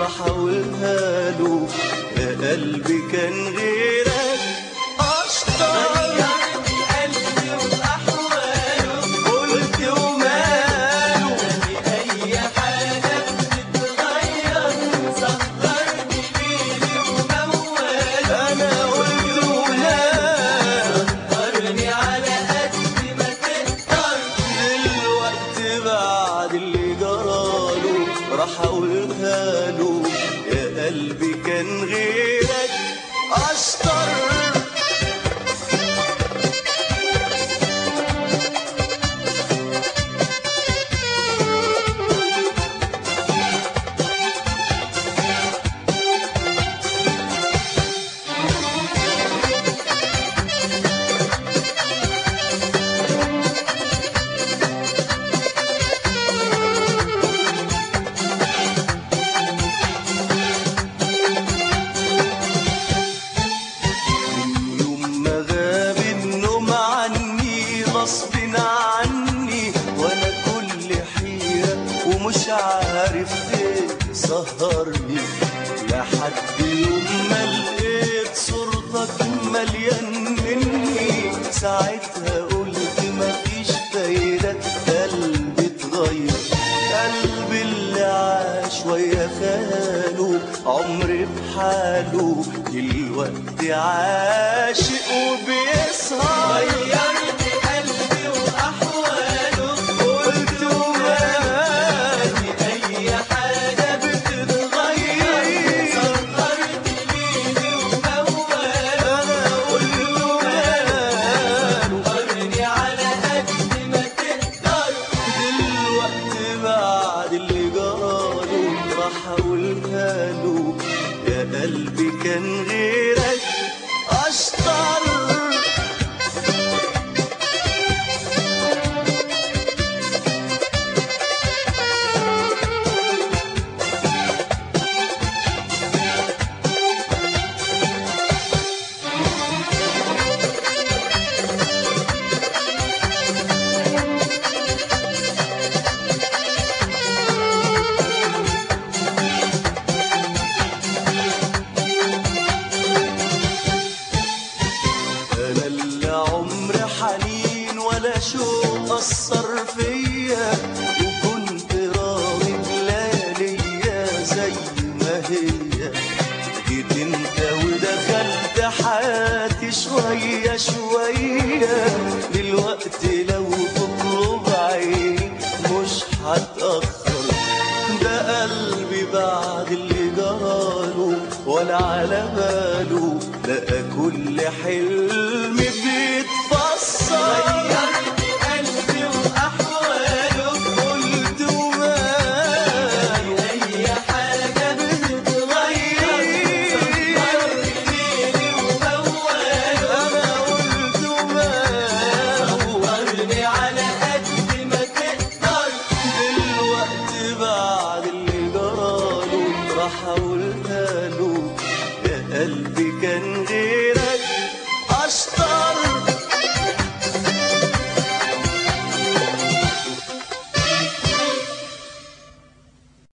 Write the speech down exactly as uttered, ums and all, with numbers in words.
راح اقولها له، يا قلبي كان غيرك اشطر. غيرت قلبي واحواله، قلت وماله اي حاجه بتتغير، سهرني ليلي وموال. انا قلت وماله سهرني على قد ما تقدر. دلوقتي بعد اللي جراله راح اقولها له، يا قلبي كان غيرك اشطر. غصب عني وانا كل حيرة ومش عارف ايه سهرني، لحد يوم ما لقيت صورتك مليان مني. ساعتها قلت مفيش فايدة، قلبي اتغير، قلبي اللي عاش ويا خاله عمري بحاله، دلوقتي عاشق وبيسهر. هقولها له، يا قلبي كان غيرك اشطر. ولا شوق أثر فيا، وكنت راضي بلياليا زي ما هي. جيت انت ودخلت حياتي شوية شوية، دلوقتي لو تطلب عيني مش هتأخر. ده قلبي بعد اللي جراله ولا على باله، لقى كل حلم بيتفسر. غيرت قلبي وأحواله، قلت وماله أي حاجة بتتغير، سهرني ليلي ومواله. أنا قلت وماله سهرني على قد ما تقدر. دلوقتي بعد اللي جراله راح أقولها له، يا قلبي كان غير